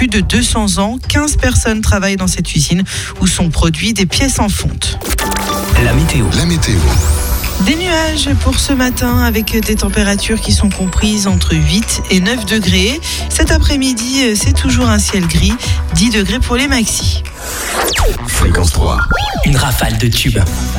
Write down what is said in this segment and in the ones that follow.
plus de 200 ans. 15 personnes travaillent dans cette usine où sont produits des pièces en fonte. La météo. Des nuages pour ce matin avec des températures qui sont comprises entre 8 et 9 degrés. Cet après-midi, c'est toujours un ciel gris, 10 degrés pour les maxis. Fréquence 3. Une rafale de tubes.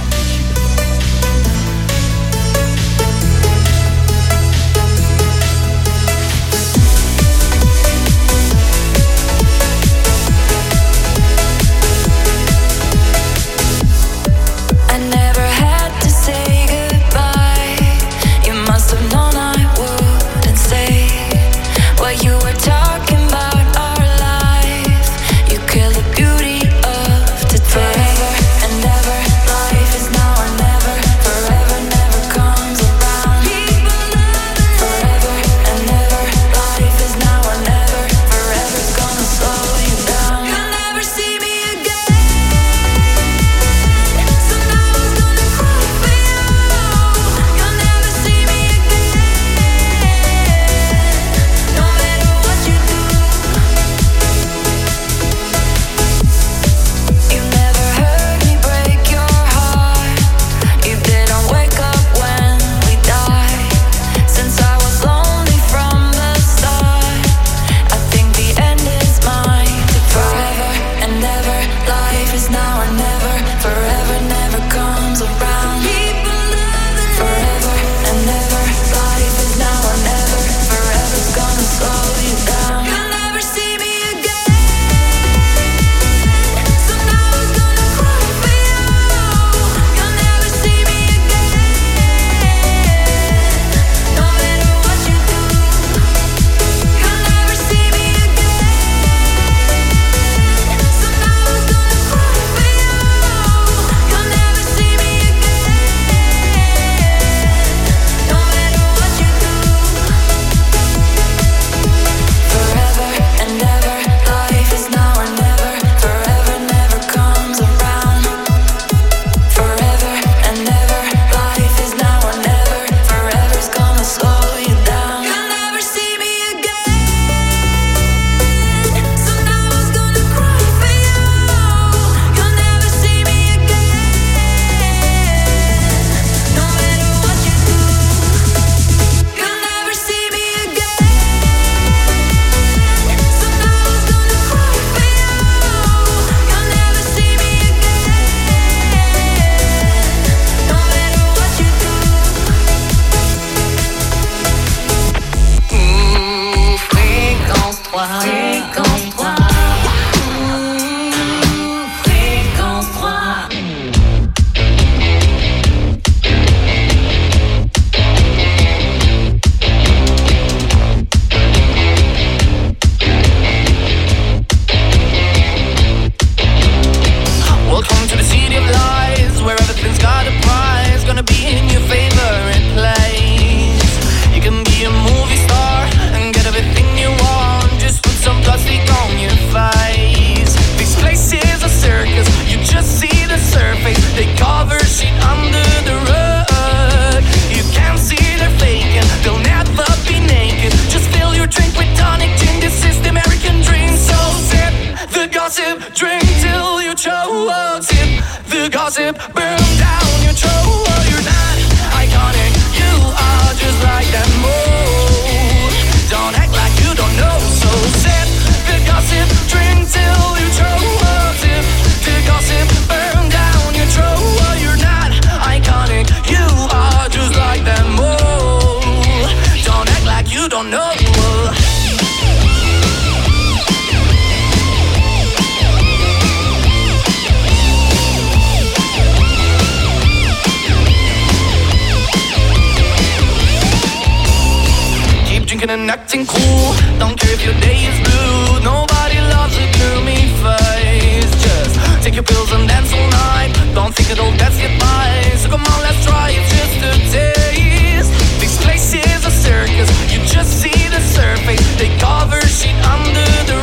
And acting cool, don't care if your day is blue. Nobody loves a gloomy face. Just take your pills and dance all night. Don't think it'll dance get by. So come on, let's try it just a taste. This place is a circus, you just see the surface. They cover shit under the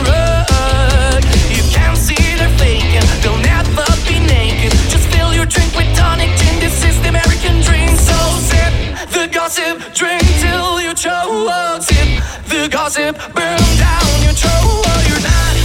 rug. You can't see they're faking, they'll never be naked. Just fill your drink with tonic gin. This is the American dream. So sip the gossip, drink till you choke. Sip the gossip, burn down your throat. You're not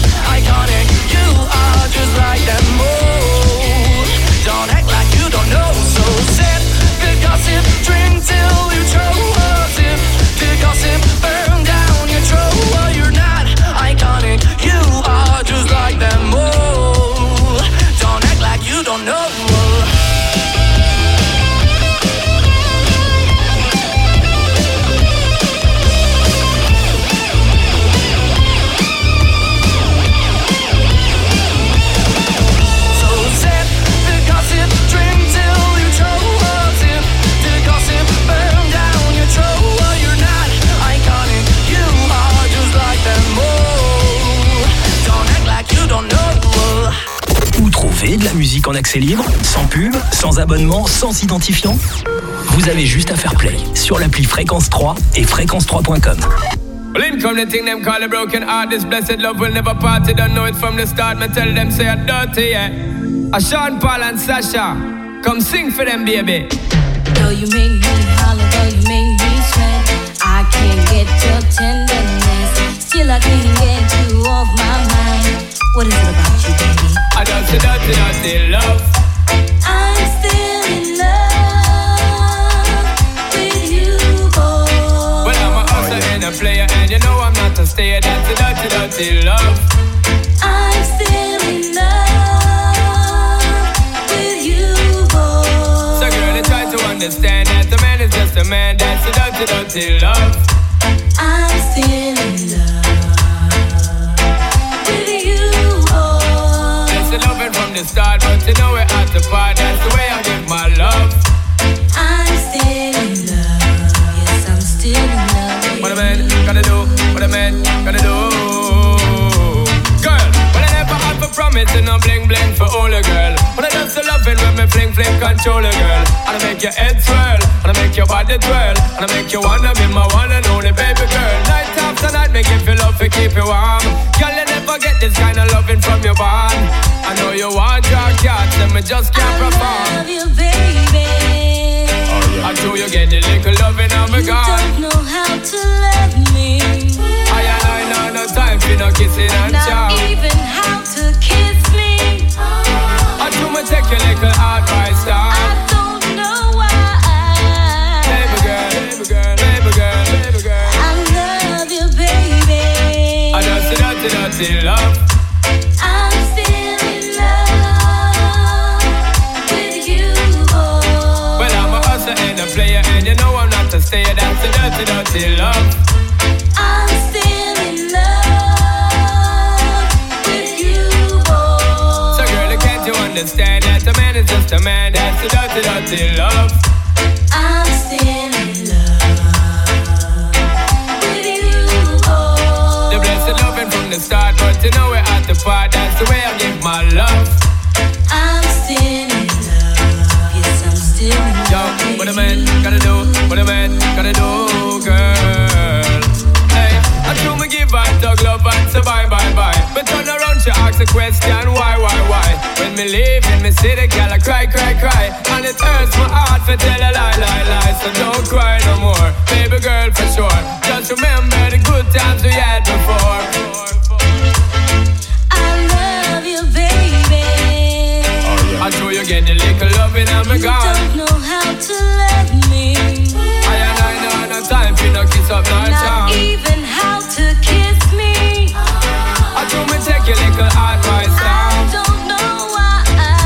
accès libre, sans pub, sans abonnement, sans identifiant? Vous avez juste à faire play sur l'appli Fréquence 3 et fréquence3.com. Well, in come the thing them call a broken heart. This blessed love will never part. They don't know it from the start. Me tell them say I'm dirty, yeah. A Sean Paul and Sasha, come sing for them, baby. Though you make me holler, though you make me sweat, I can't get your tenderness. Still I can't get you off my mind. What is it about you, baby? I dirty, dirty, dirty love. I'm still in love with you, boy. Well, I'm a hustler and a player, and you know I'm not a stayer. That's a dirty, dirty love. I'm still in love with you, boy. So girl, I try to understand that the man is just a man. That's a dirty, dirty love. I'm still in love with you, boy. That's the loving from the start, but you know we're at the part. That's the way I give my love. I'm still in love. Yes, I'm still in love. What a man gotta do, what a man gotta do. Girl, when I never have a promise and no bling bling for all a girl. When I just love it when me fling fling control a girl. And I make your head swirl, and I make your body twirl, and I make you wanna be my one and only baby girl. Night after night, make you feel love to keep you warm. Girl, you never get this kind of loving from your bond. I know you want your cat, and me just can't perform. I love you, baby. I know you get the little loving of me You gone. don't know how to love me. I know no time for no kissing and Not chow. even how to kiss me. I do me take your little advice down. I don't know why. Baby girl, baby girl, baby girl, baby girl. I love you, baby. I just dirty, dirty love. I'm still in love with you, boy. Well, I'm a hustler and a player, and you know I'm not a stayer. That's a dirty, dirty love. I'm still in love with you, boy. So girl, can't you understand that a man is just a man? That's a dirty, dirty love. I'm still in love with you, boy. The blessed loving from the start, but you know we're at the part. That's the way I give my love. I'm still in love. Yes, I'm still in Yo, love. what a man gotta do, what a man gotta do, girl. Hey, I do me give and talk love and say bye, bye, bye. But turn around, she ask a question, why? When me leave in me city, girl, I cry. And it hurts my heart to tell a lie. So don't cry no more, baby girl, for sure. Just remember the good times we had before. I love you, baby. I know you get the little loving and me You gone. don't know how to love me. I know no time for no kiss up, no Not charm. even how to kiss me. I do me take your little advice I down. don't know why.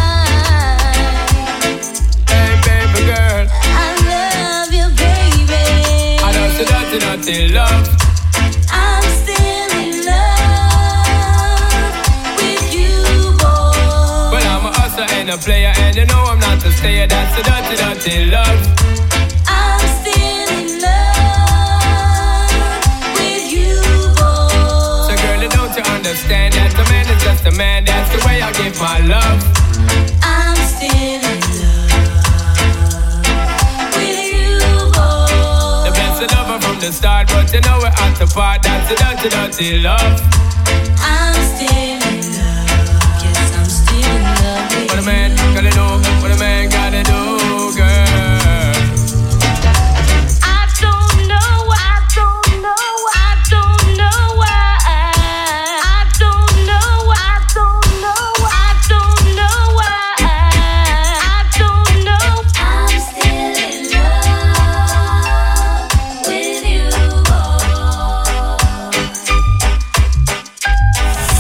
Hey, baby girl, I love you, baby. I know so dirty love. I'm still in love with you, boy. Well, I'm a hustler and a player, and you know I'm not a stayer. That's a dirty love. I'm still in love with you, boy. So girl, don't you understand that a man is just a man? That's the way I give my love. I'm still in love with you, boy. The best lover from the start, but you know we're at the part. That's a dirty love. I'm still in love. Yes, I'm still in love with What a man gotta do, what a man gotta do, girl. I don't know why. I don't know why. I don't know why. I don't know why. I don't know why. I don't know why. I don't know. I'm still in love with you, boy.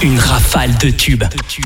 Une rafale de tubes.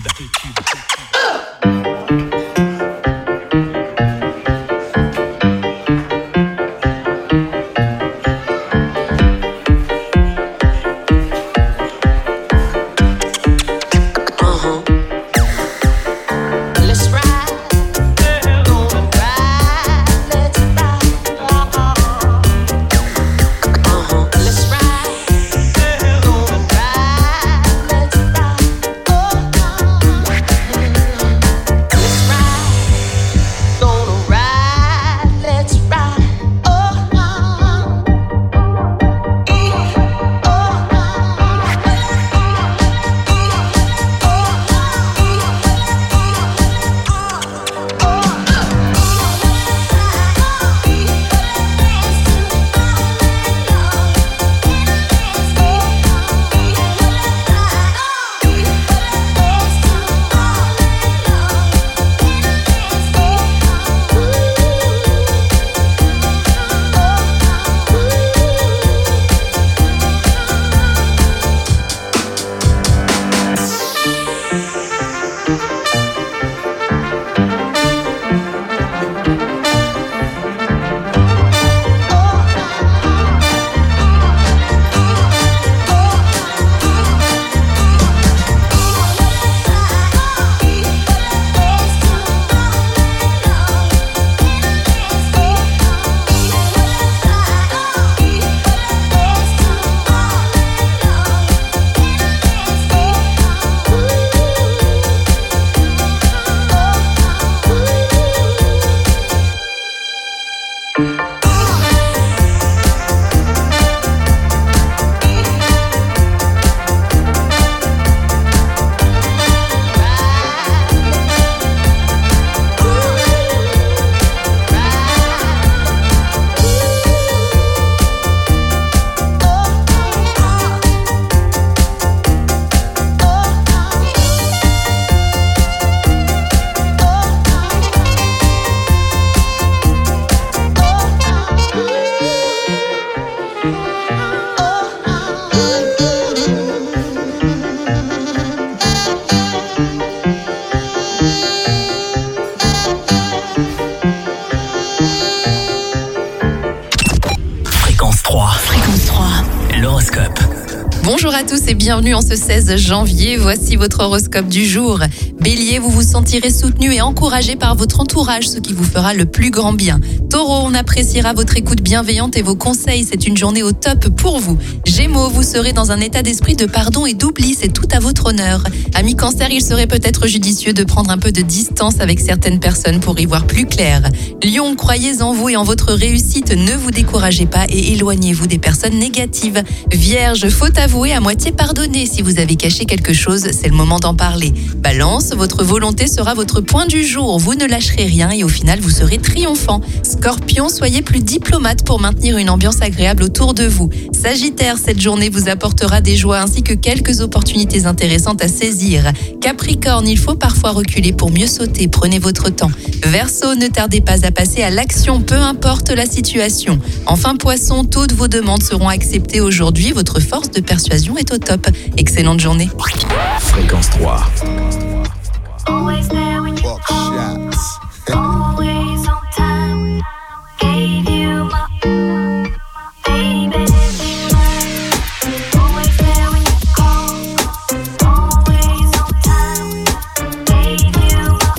Bonjour à tous et bienvenue en ce 16 janvier. Voici votre horoscope du jour. Bélier, vous vous sentirez soutenu et encouragé par votre entourage, ce qui vous fera le plus grand bien. Taureau, on appréciera votre écoute bienveillante et vos conseils. C'est une journée au top pour vous. Gémeaux, vous serez dans un état d'esprit de pardon et d'oubli. C'est tout à votre honneur. Amis Cancer, il serait peut-être judicieux de prendre un peu de distance avec certaines personnes pour y voir plus clair. Lion, croyez en vous et en votre réussite. Ne vous découragez pas et éloignez-vous des personnes négatives. Vierge, faute avouée à moitié pardonnée. Si vous avez caché quelque chose, c'est le moment d'en parler. Balance, votre volonté sera votre point du jour. Vous ne lâcherez rien et au final, vous serez triomphant. Scorpion, soyez plus diplomate pour maintenir une ambiance agréable autour de vous. Sagittaire, cette journée vous apportera des joies ainsi que quelques opportunités intéressantes à saisir. Capricorne, il faut parfois reculer pour mieux sauter. Prenez votre temps. Verseau, ne tardez pas à passer à l'action, peu importe la situation. Enfin, Poisson, toutes vos demandes seront acceptées aujourd'hui. Votre force de persuasion est au top. Excellente journée. Fréquence 3. Always there when you call. Always on time. Gave you my baby. Always there when you call. Always on time. Gave you my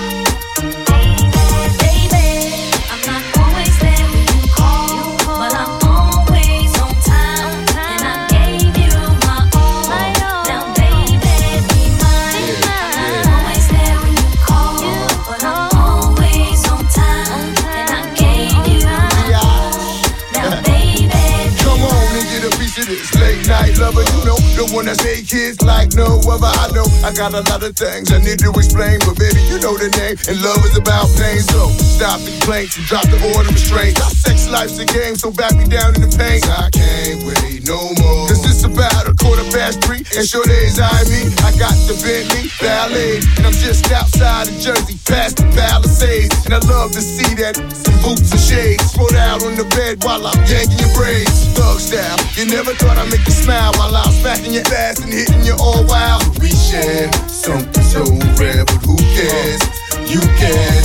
baby. I'm not always there when you call, but I'm always on time. And I gave you my all. Now baby, be mine. I'm not always there when you call, but I'm always on time. And I gave you my all. Now baby, Come on and get a piece of this late night lover. You know, the one that make kids like no other. I know I got a lot of things I need to explain, but baby, you know the name, and love is about pain. So stop the complaints and drop the order of restraint. Our sex life's a game, so back me down in the pain. I can't wait no more. 'Cause it's about a 3:15, and sure days I me. I got the Bentley Ballet, and I'm just outside of Jersey, past the Palisades. And I love to see that some boots and shades. Spread out on the bed while I'm yanking your braids. Thug style, you never thought I'd make you smile while I'm smacking your ass and hitting you all wild. We share something so rare, but who cares? You can,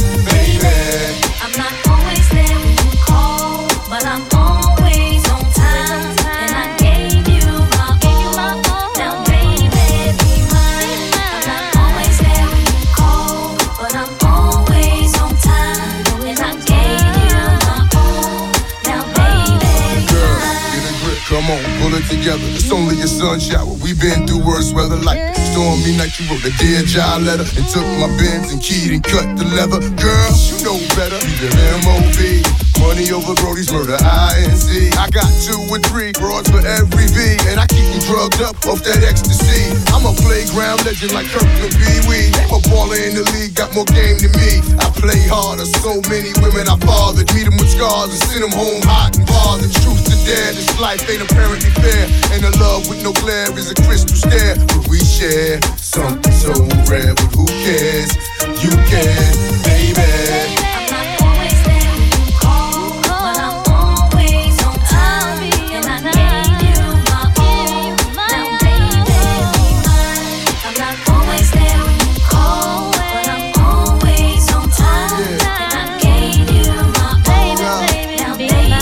baby. I'm not always there when you call, but I'm always on time. And I gave you my all. Now, baby, be mine. I'm not always there when you call, but I'm always on time. And I gave you my all. Now, baby, be Girl, mine. get a grip, come on, pull it together. It's only a sun shower. We've been through worse weather like stormy night. You wrote a Dear John letter and took my Benz and keyed and cut the leather. Girl, you know better. We live M.O.B. Money over Brody's murder, I.N.C. I got 2 or 3 broads for every V, and I keep them drugged up off that ecstasy. I'm a playground legend like Kirkland Pee Wee. I'm a baller in the league, got more game than me. I play harder, so many women I fathered. Meet them with scars and send them home hot and bothered. Truth to dare, this life ain't apparently fair. And a love with no glare is a crystal stare. But we share something so rare, but who cares? You can, baby. I'm not always there when you call, but I'm always on time. And I gave you my all. Now, baby, be mine. I'm not always there when you call, but I'm always on time. And I gave you my all. Now, baby, be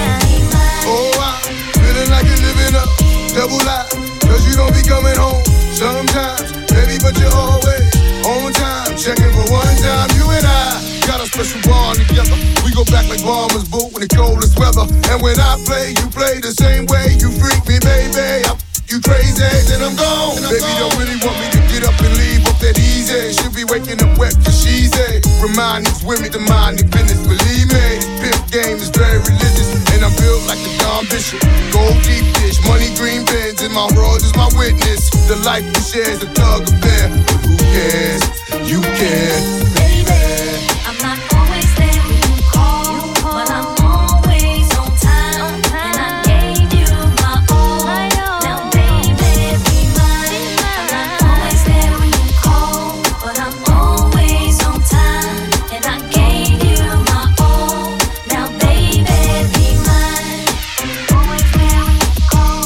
mine. Oh, I'm feeling like you're living up, double life. Cause you don't be coming home sometimes, baby, but you're always on time. Checking for one time, you and I got a special bond together. We go back like bombers, boo, in the coldest weather. And when I play, you play the same way. You freak me, baby, you crazy, then I'm gone. Baby, don't really want me to get up and leave up that easy. She'll be waking up wet cause she's a. Remind these women to mind their business, believe me. This pimp game is very religious, and I'm built like a Don Bishop. Gold deep dish, money green bins, and my road is my witness. The life we share is a thug affair, but who cares? You care, baby. I'm not always there when you call, but I'm always on time. And I gave you my all. Now, baby, be mine. I'm not always there when you call, but I'm always on time. And I gave you my all. Now, baby, be mine. Always there when you call,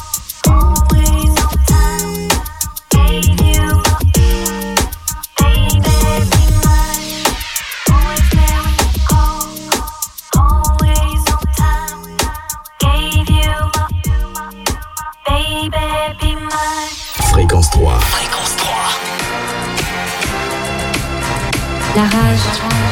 always on time. Gave you my all. Baby, be mine. Always there when you call, always on time. Gave you my baby, be mine. Fréquence 3. Fréquence 3. La rage.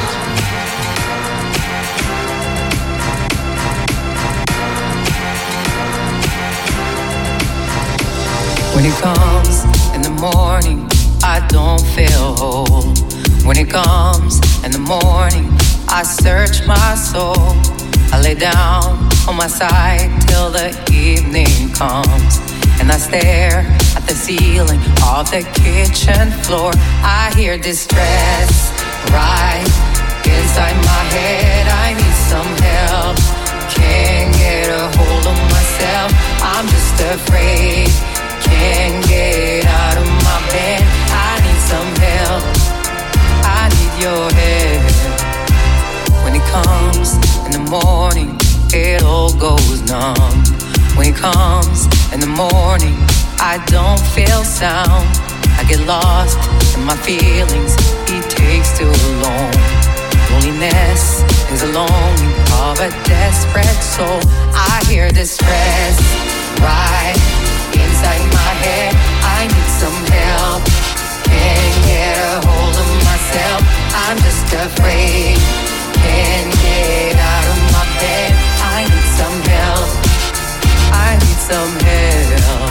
When it comes in the morning, I don't feel whole. When it comes in the morning, I search my soul. I lay down on my side till the evening comes, and I stare at the ceiling of the kitchen floor. I hear distress right inside my head. I need some help, can't get a hold of myself. I'm just afraid, can't get out of my bed. I need some help, I need your help. When it comes in the morning, it all goes numb. When it comes in the morning, I don't feel sound. I get lost in my feelings, it takes too long. Loneliness is a longing of a desperate soul. I hear distress right inside my head. I need some help, can't get a hold of myself. I'm just afraid, can't get out of my bed. I need some help, I need some help.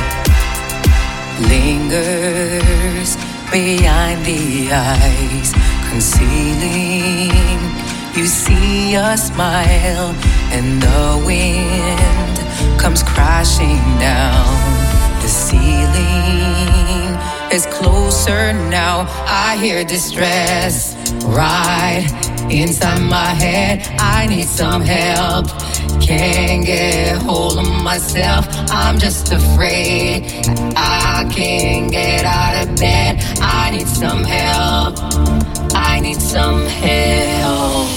Lingers behind the eyes, concealing. You see a smile, and the wind comes crashing down. The ceiling is closer now. I hear distress right inside my head. I need some help, Can't get hold of myself, I'm just afraid. I can't get out of bed, I need some help. I need some help.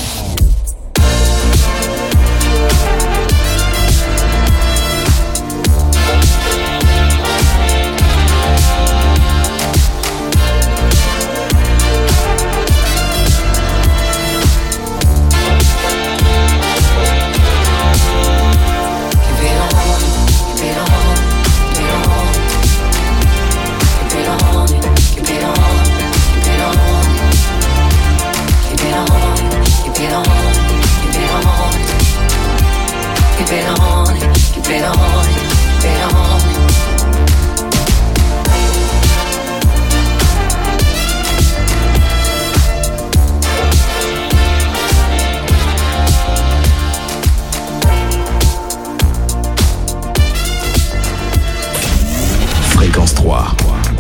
Fréquence 3.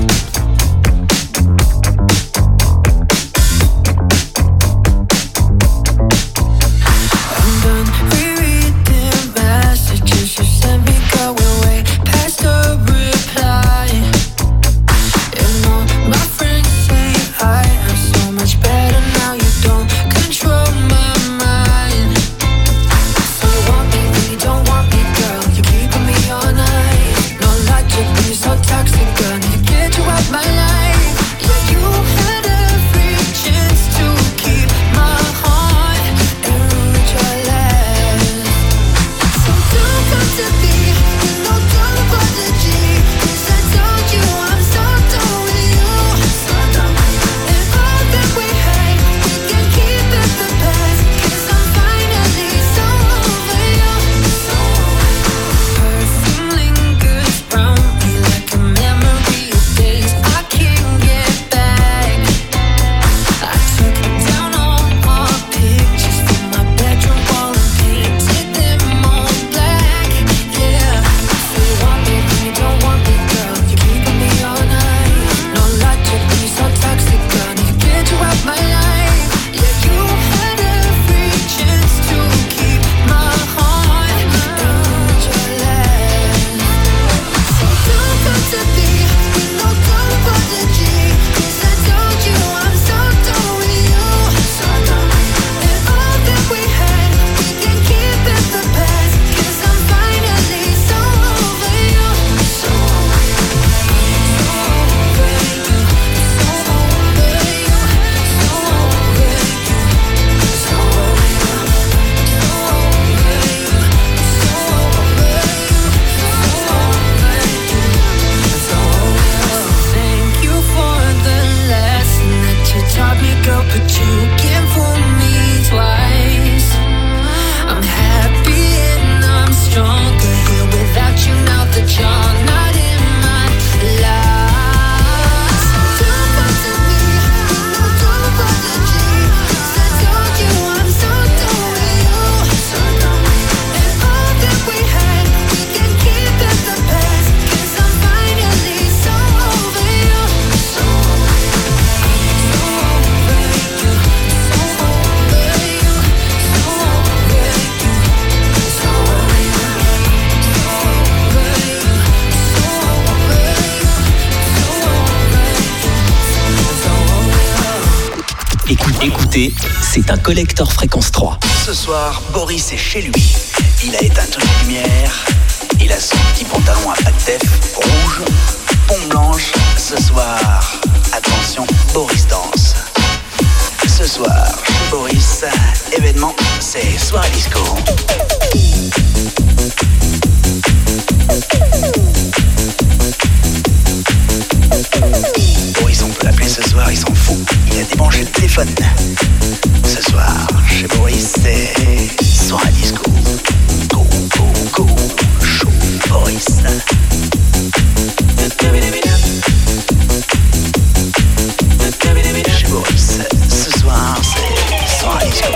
Écoutez, c'est un collector Fréquence 3. Ce soir, Boris est chez lui. Il a éteint toutes les lumières. Il a son petit pantalon à pas de def, rouge, pompe blanche. Ce soir, attention, Boris danse. Ce soir, chez Boris, événement, c'est soirée disco. Boris, on peut l'appeler ce soir, il s'en fout. Il a débranché le téléphone. Ce soir, chez Boris, c'est soirée disco. Go, go, go, show Boris. Chez Boris, ce soir, c'est soirée disco.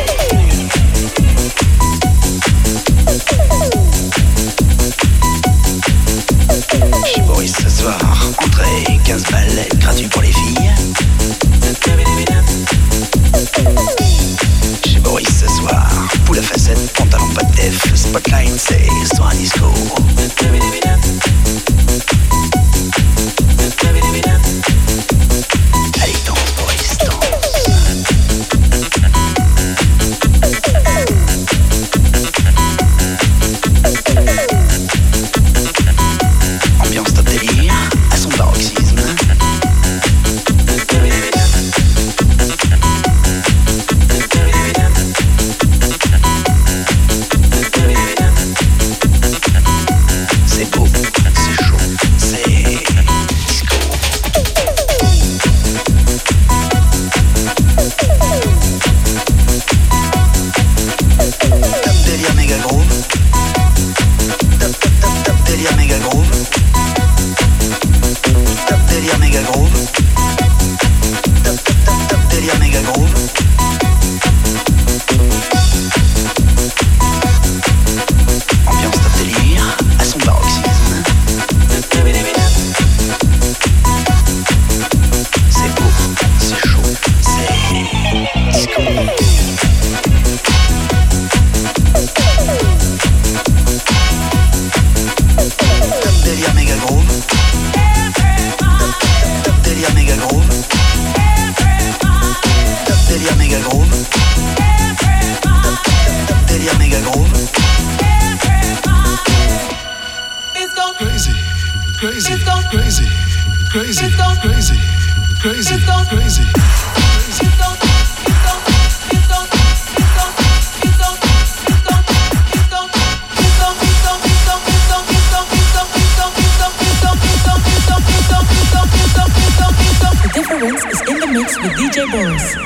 Chez Boris ce soir, entrée 15 balles, gratuit pour les filles. Chez Boris ce soir, poule à facettes, pantalon pas de def, crazy. The difference is in the mix with DJ Boris.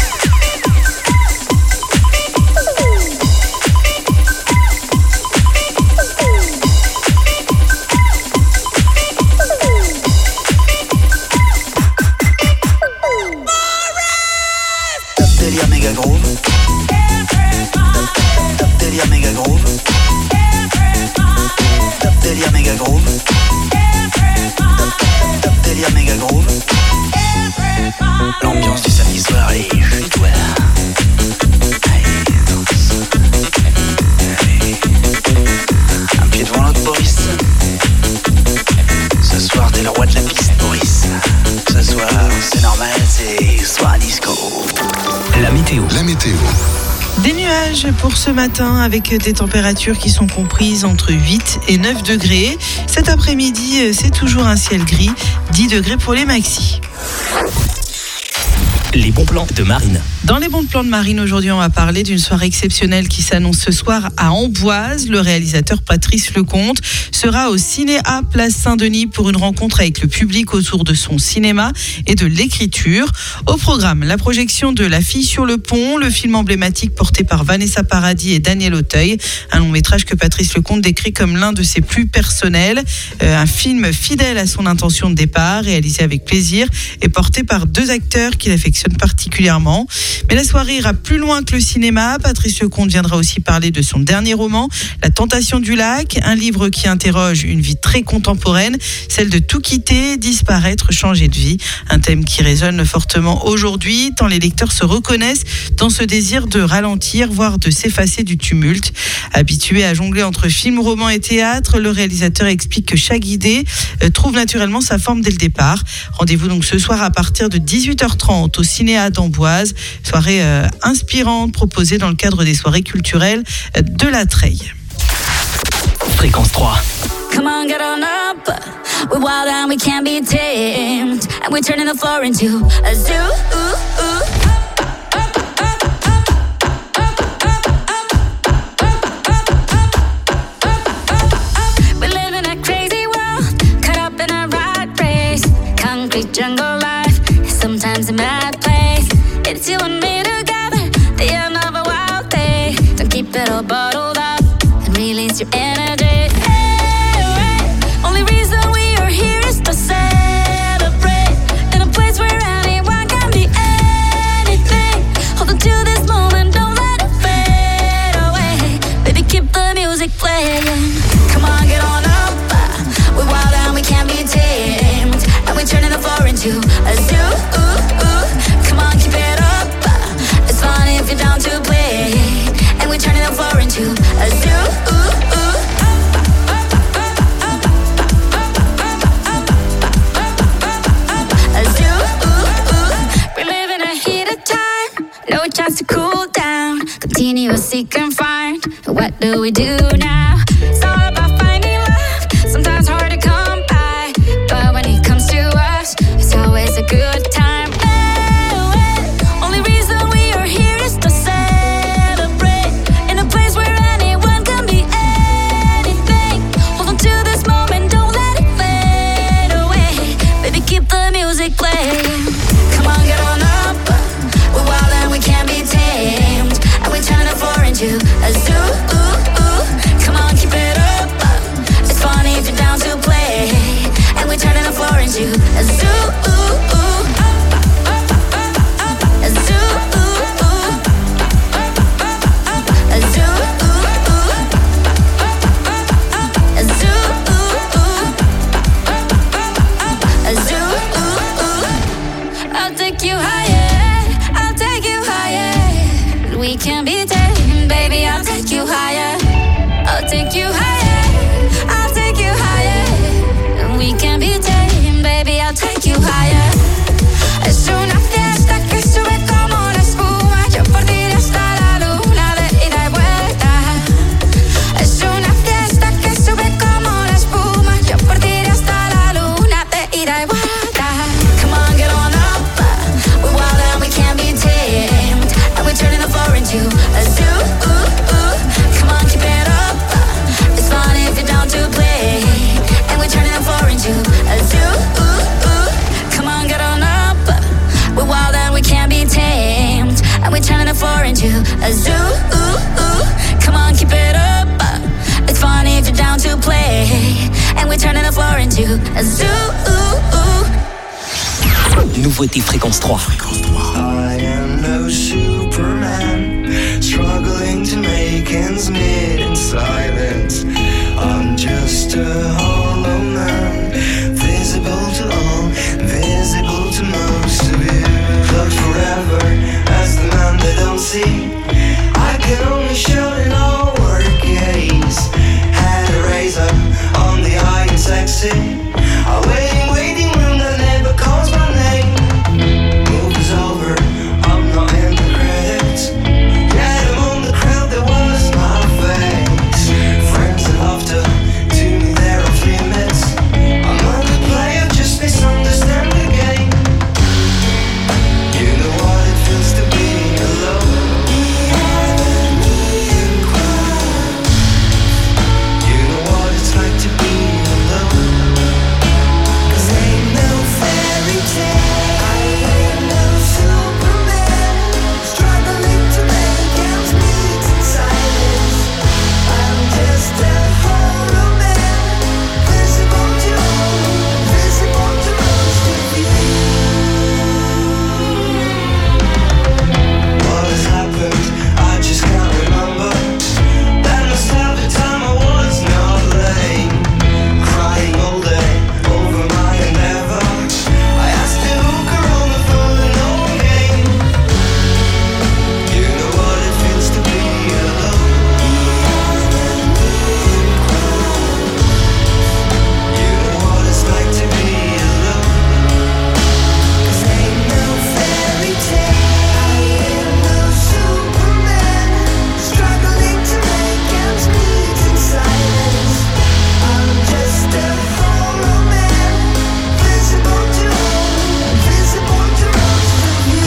Délire méga groove. Top délire méga groove. Top délire méga groove. Top délire méga groove. L'ambiance du samedi soir est chez toi. Allez, danse. Allez. Un pied devant l'autre, Boris. Ce soir, t'es le roi de la piste, Boris. Ce soir, c'est normal, c'est soir disco. La météo. Des nuages pour ce matin avec des températures qui sont comprises entre 8 et 9 degrés. Cet après-midi, c'est toujours un ciel gris, 10 degrés pour les maxis. Les bons plans de Marine. Dans les bons plans de Marine, aujourd'hui, on va parler d'une soirée exceptionnelle qui s'annonce ce soir à Amboise. Le réalisateur Patrice Lecomte sera au Ciné-A Place Saint-Denis pour une rencontre avec le public autour de son cinéma et de l'écriture. Au programme, la projection de La fille sur le pont, le film emblématique porté par Vanessa Paradis et Daniel Auteuil. Un long métrage que Patrice Lecomte décrit comme l'un de ses plus personnels. Un film fidèle à son intention de départ, réalisé avec plaisir et porté par deux acteurs qu'il affectionne particulièrement. Mais la soirée ira plus loin que le cinéma. Patrice Lecomte viendra aussi parler de son dernier roman, La Tentation du lac, un livre qui interroge une vie très contemporaine, celle de tout quitter, disparaître, changer de vie. Un thème qui résonne fortement aujourd'hui, tant les lecteurs se reconnaissent dans ce désir de ralentir, voire de s'effacer du tumulte. Habitué à jongler entre film, roman et théâtre, le réalisateur explique que chaque idée trouve naturellement sa forme dès le départ. Rendez-vous donc ce soir à partir de 18h30 au Ciné-A d'Amboise. Soirée inspirante proposée dans le cadre des soirées culturelles de la Treille. Fréquence 3. Come on, get on up. We're wild and we can't be tamed. And we're turning the floor into a zoo. We live in a crazy world, caught up in a rat race. Concrete jungle life is sometimes a mad place. It's you and me together, the end of a wild day. Don't keep it all bottled up and release your energy. Only reason we are here is to celebrate in a place where anyone can be anything. Hold on to this moment, don't let it fade away. Baby, keep the music playing. Come on, get on up. We're wild and we can't be tamed. And we're turning the floor into a zoo. Come on, keep it up. It's fun if you're down to play. And we're turning the floor into a zoo. No chance to cool down. Continue seek and find. What do we do now? It's all about finding love. Sometimes hard to come by, but when it comes to us, it's always a good time. Only reason we are here is to celebrate in a place where anyone can be anything. Hold on to this moment, don't let it fade away. Baby, keep the music playing. Come on, get on up. We're wild and we can't be tamed. And we turn the floor into a zoo. Come on, keep it up. It's funny if you're down to play. And we're turning the floor into a zoo. A zoo. A zoo. A zoo. A zoo. I'll take you higher. I'll take you higher. We can be tamed, baby. I'll take you higher. I'll take you higher. I'll take you higher. We can be tamed, baby. I'll take you higher. Es una fiesta que sube como la espuma. Yo por ti hasta la luna de ida y vuelta. Es una fiesta que sube como la espuma. Yo por ti hasta la luna de ida y vuelta. Come on, get on up. a zoo. Come on, keep it up. It's fun if you're down to play, and we're turning the floor into a zoo. Nouveauté Fréquence 3. I am no Superman, struggling to make ends meet in silence. I'm just a hollow man, visible to all, visible to most of you. Loved forever as the man they don't see. I can only shout in all work gaze. Had a razor on the iron sexy. A waiting room that never calls my name. Move is over, I'm not in the credits. Yet among the crowd there was my face. Friends and laughter, to me there are limits. I'm not a player, just misunderstand the game. You know what it feels to be alone. You know what it's like to be alone. 'Cause ain't no fairy tale, I ain't no Superman, struggling to make ends meet in silence. I'm just a hollow man, visible to all, visible to most of you. What has happened? I just can't remember. That must have the time I was not late, crying all day over my endeavor. I asked the hooker on the phone and no one came. You know what it feels to be alone. You know what it's like to be alone. 'Cause ain't no fairy tale, I ain't no Superman, struggling to make ends meet in silence. I'm just a hollow man, visible to all, visible to most of you.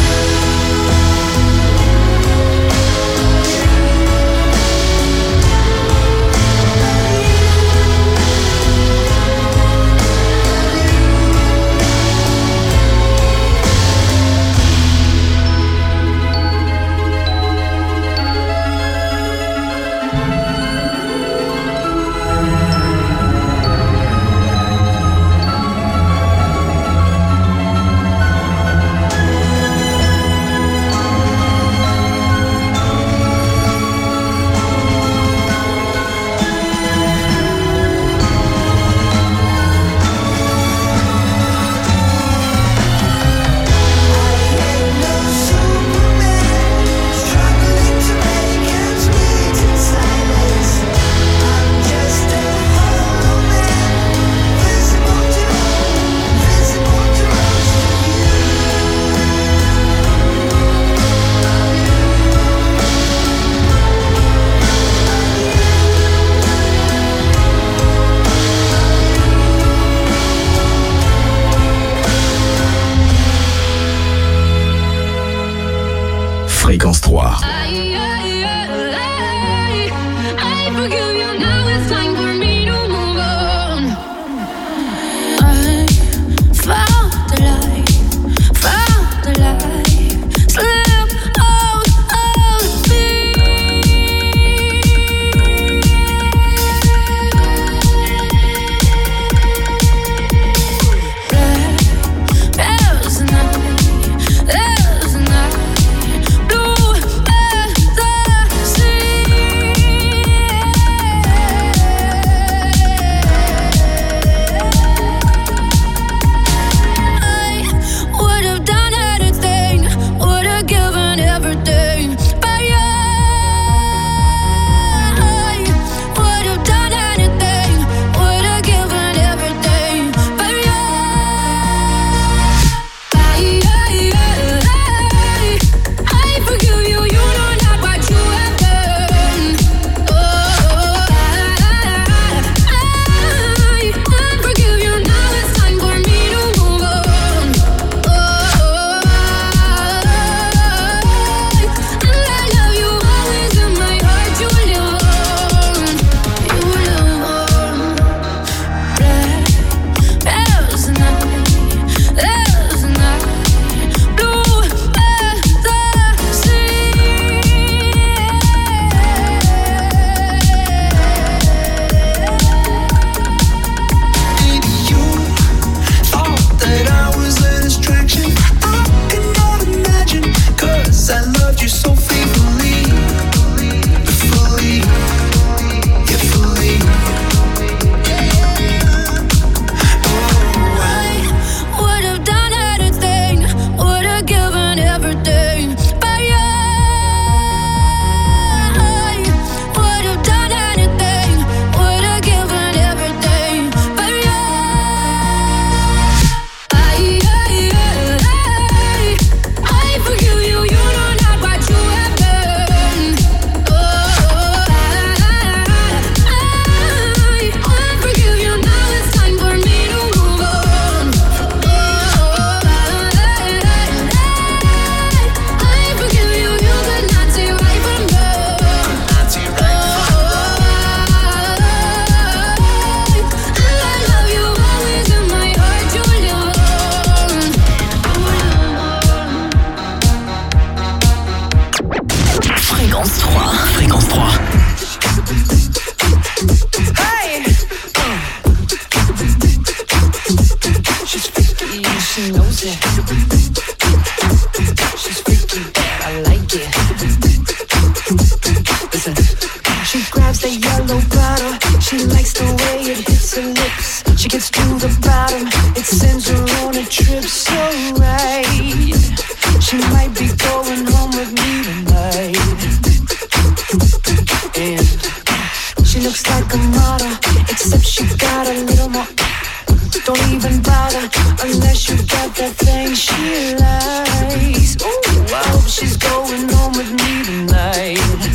Fréquence 3. I forgive you, now it's time for me to move on. I found the light, slip out of There's a night, blue as the She's freaky, but I like it. Listen. She grabs the yellow bottle. She likes the way it hits her lips. She gets to the bottom. It sends her on a trip so right. She might be going home with me tonight. And she looks like a model, except she got a little more. Don't even bother unless you got that thing she likes. Ooh, I hope she's going home with me tonight.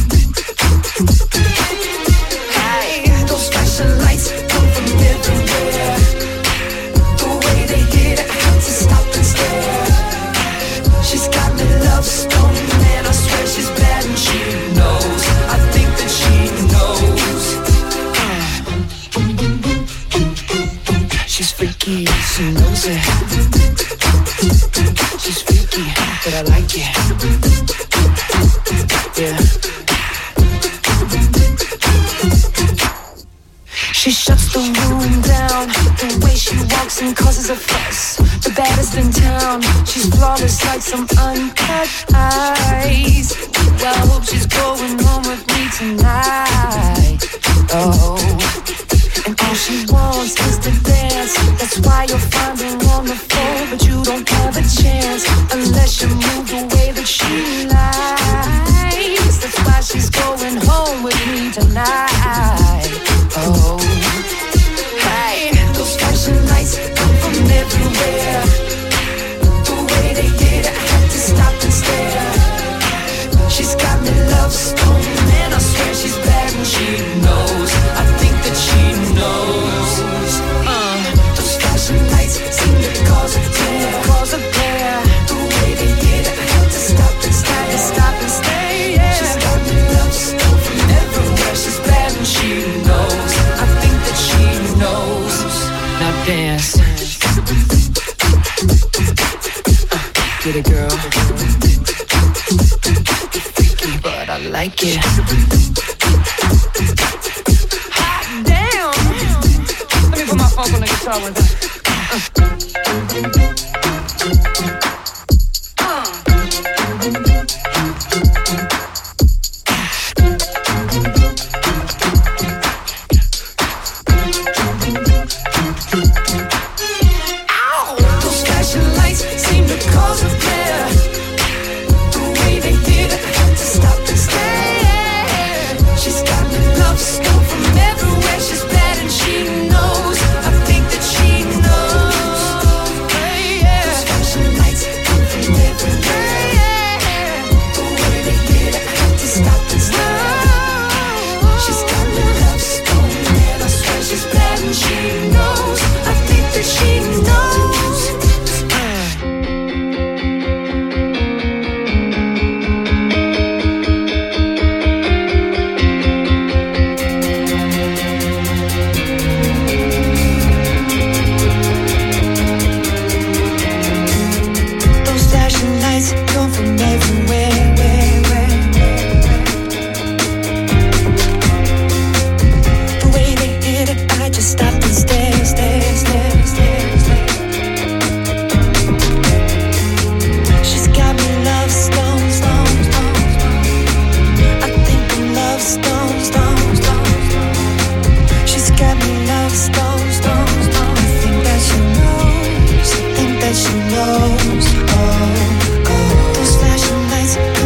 Hey, those flashing lights come from everywhere. The way they hit, I have to stop and stare. She's got me love stone, man, I swear she's bad and she knows. I think that she knows. She's freaky, she knows it. She's freaky, but I like it. Yeah. She shuts the room down. The way she walks and causes a fuss. The baddest in town. She's flawless like some uncut ice. Well, I hope she's going home with me tonight. Oh. And all she wants is to dance. That's why you'll find her on the floor. But you don't have a chance unless you move the way that she likes. That's why she's going home with me tonight. Oh, hey, those flashing lights come from everywhere. The way they hit, I have to stop and stare. She's got me love stone, man, I swear she's bad and she knows. I think that she knows. Those flashing lights seem to cause a glare. The way they hit, I have to stop and stay. Yeah. She's got me love stone from everywhere. She's bad and she knows. I think that she knows. Now dance. Get it, girl. Freaky, but I like it. Hot damn. Let me put my funk on the guitar with her. Those flashing lights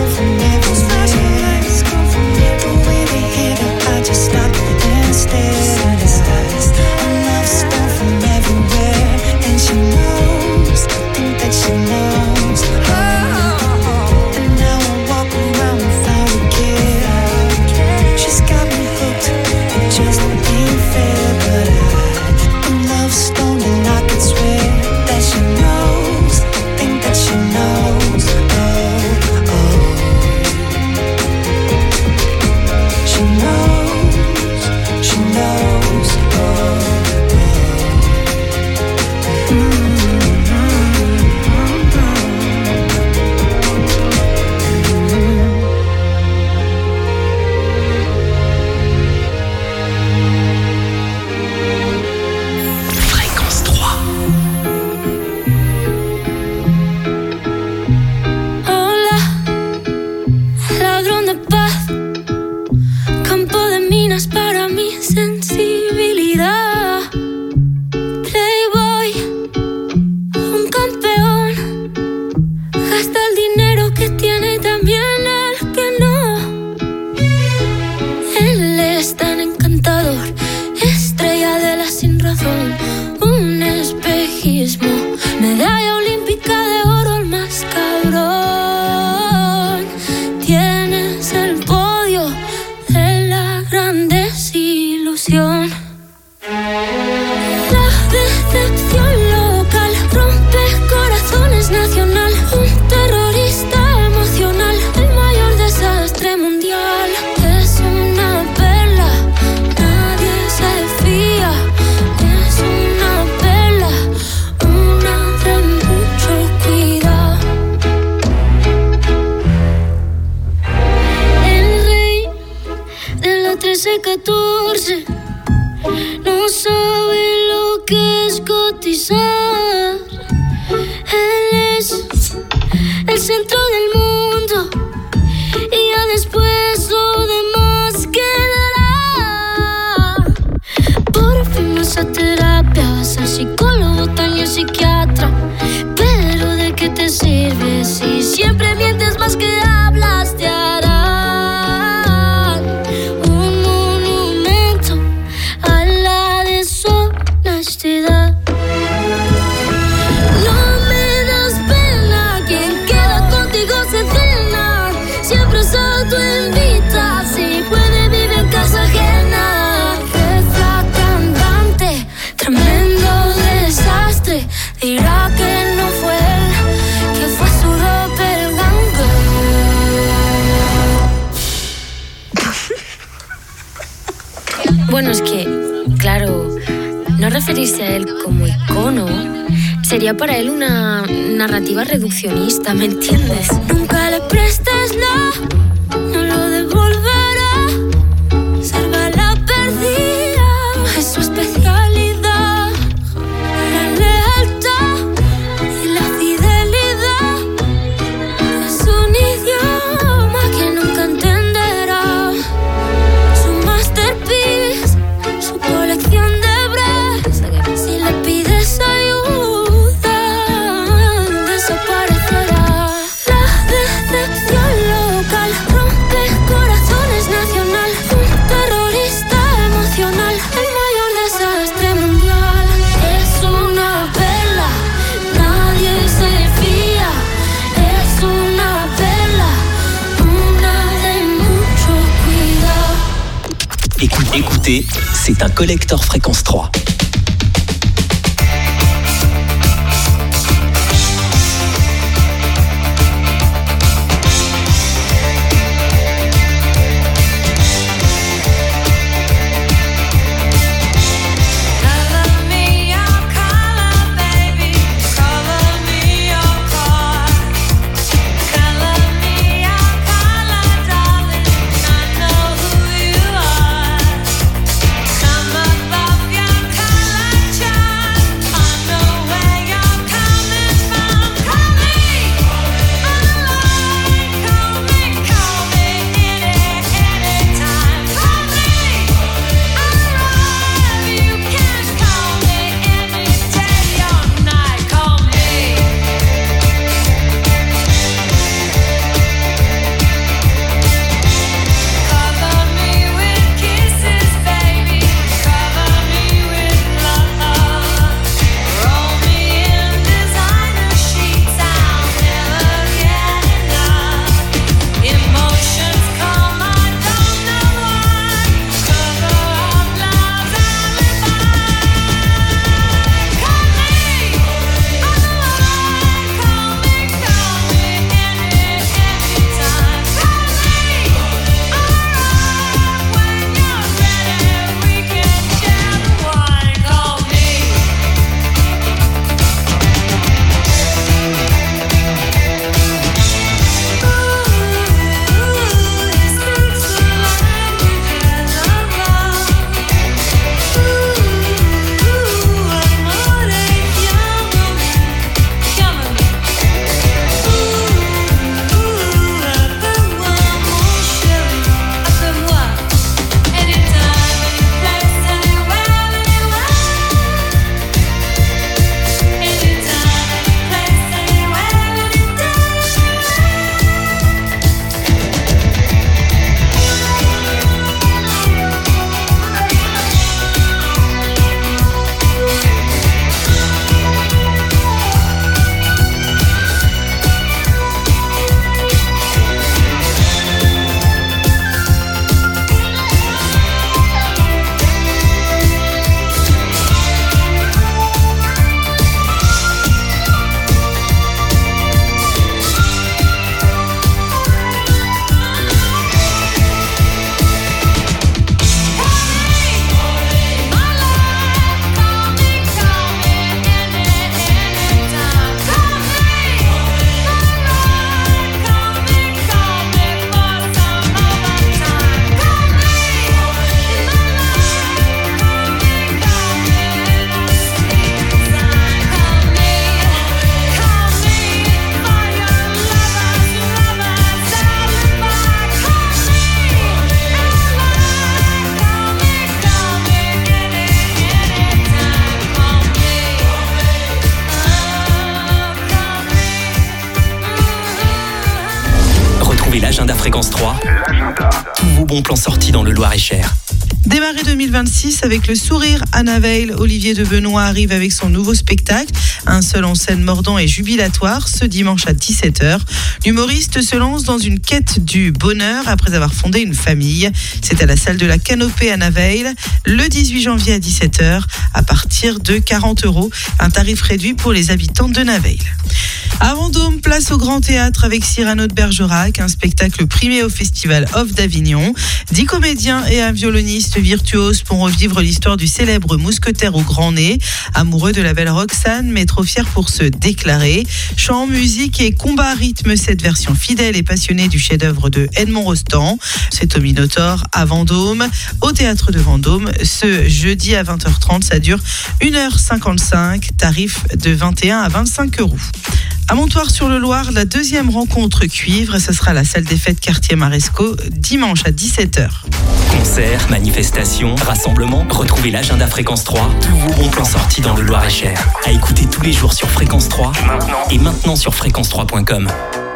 14 no sabe lo que es cotizar. Él es el centro del mundo y ya después lo demás quedará. Por fin vas a terapia, vas al psicólogo, tal y el psiquiatra. Pero ¿de qué te sirve si siempre mientes más que hablas? Te harán un monumento a la deshonestidad. No me das pena, quien queda contigo se cena. Siempre se autoinvita, si puede vive en casa ajena. Jefa cantante, tremendo desastre. Dirá que no fue él, que fue su doppelganger. Bueno, es que, claro, no referirse a él como icono sería para él una narrativa reduccionista, ¿me entiendes? Nunca le prestes no lo devolverá. Salva la perdida, es su especialidad. La lealtad y la fidelidad es un idioma que nunca entenderá. Su masterpiece, su colección de bras. Si le pides ayuda, desaparecerá. La decepción local rompe corazones nacional. Un terrorista emocional, el mayor desastre mundial. Es una vela, nadie se fía. Es una vela, una de mucho cuidado. Écoutez, c'est un collector fréquence 3. Come above your Retrouvez l'agenda Fréquence 3. Tous vos bons plans sortis dans le Loir-et-Cher. Démarrer 2026 avec le sourire à Naveil. Olivier de Benoît arrive avec son nouveau spectacle, un seul en scène mordant et jubilatoire, ce dimanche à 17h. L'humoriste se lance dans une quête du bonheur après avoir fondé une famille. C'est à la salle de la Canopée à Naveil, le 18 janvier à 17h, à partir de 40 €, un tarif réduit pour les habitants de Naveil. À Vendôme, place au Grand Théâtre avec Cyrano de Bergerac, un spectacle primé au Festival Off d'Avignon. 10 comédiens et un violoniste virtuose pour revivre l'histoire du célèbre mousquetaire au grand nez, amoureux de la belle Roxane, mais trop fier pour se déclarer. Chant, musique et combat rythment cette version fidèle et passionnée du chef-d'œuvre de Edmond Rostand. C'est au Minotaure à Vendôme, au Théâtre de Vendôme, ce jeudi à 20h30. Ça dure 1h55, tarif de 21 à 25 €. À Montoire-sur-le-Loir, la deuxième rencontre cuivre, ce sera à la salle des fêtes quartier Maresco, dimanche à 17h. Concerts, manifestations, rassemblements, retrouvez l'agenda Fréquence 3. Tous vos bons plans sortis dans le Loir-et-Cher. À écouter tous les jours sur Fréquence 3 et maintenant sur fréquence3.com.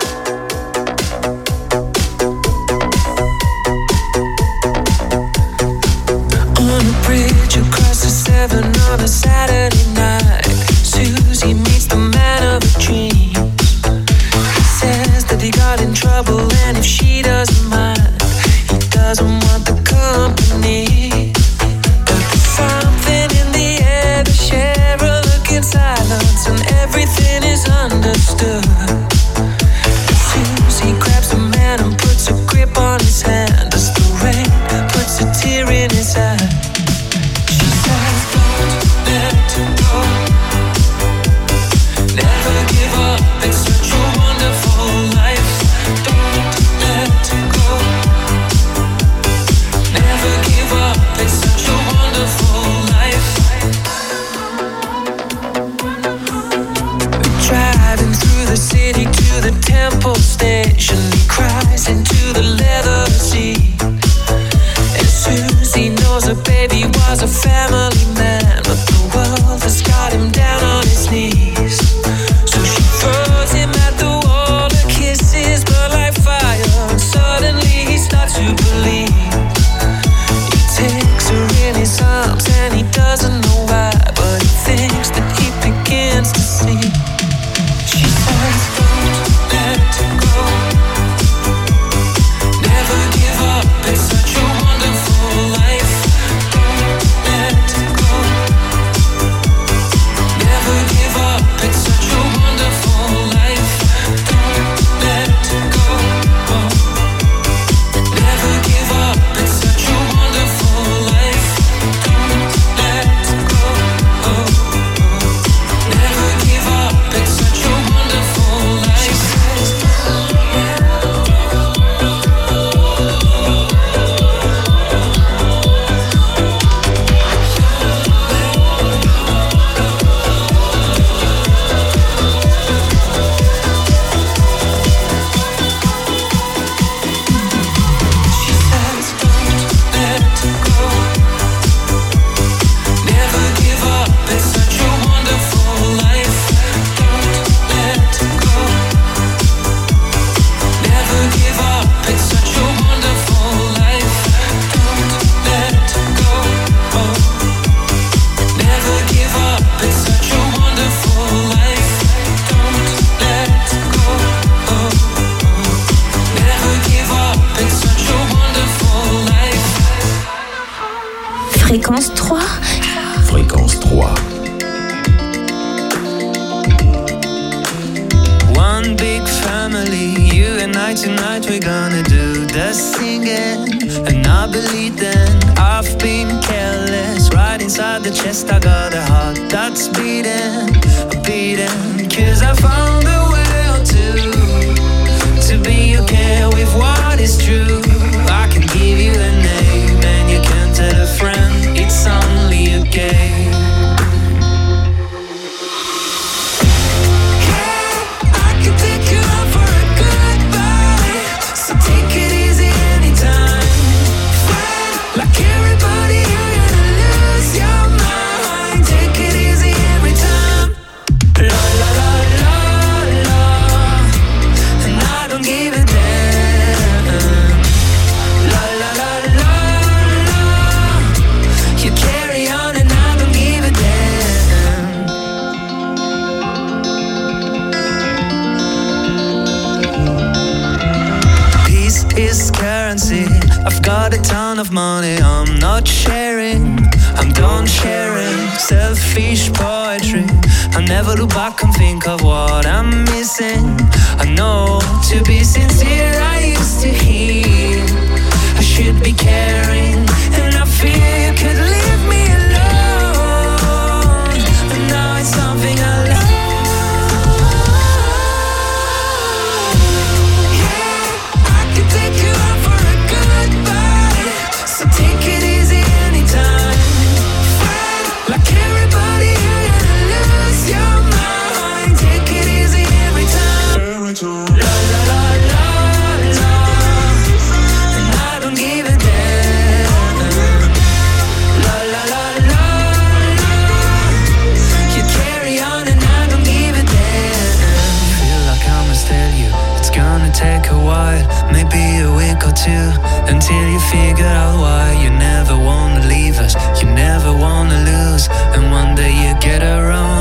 On a bridge across the Severn on a Saturday night, Susie meets the man of her dreams. He says that he got in trouble and if she doesn't mind, he doesn't want the company. But there's something in the air, they share a look in silence and everything is understood. Susie grabs the man and puts a grip on his hand as the rain puts a tear in his eye. She says, don't let it go. Never give up, it's such a wonderful life. Don't let it go. Never give up, it's such a wonderful life. Driving through the city to the Temple Station, he cries into the leather seat. And Susie knows her baby was a family man, but the world has got him down on his knees. So she throws him at the wall, her kisses burn like fire, and suddenly he starts to believe. He takes her in his arms and he doesn't know why, but he thinks that he begins to see. She says, don't let it go. Never give up, it's such a wonderful life. Don't let it go. Never give up, it's such a wonderful life. Don't let it go. Never give up, it's such a wonderful life. Don't let it go. Never give up, it's such a wonderful life. She says, Fréquence 3. Fréquence 3. one big family, you and I tonight, we're gonna do the singing. And I believe then I've been careless. Right inside the chest I got a heart that's beating, beating. Cause I found a way to be okay with what is true. I can give you a name and you can tell a friend it's only a game. La la la la got a ton of money, I'm not sharing, I'm done sharing. Selfish poetry, I never look back and think of what I'm missing. I know, to be sincere, I used to hear I should be caring, and I fear you could leave me alone, and now it's something I love. Take a while, maybe a week or two, until you figure out why you never wanna leave us, you never wanna lose, and one day you get around.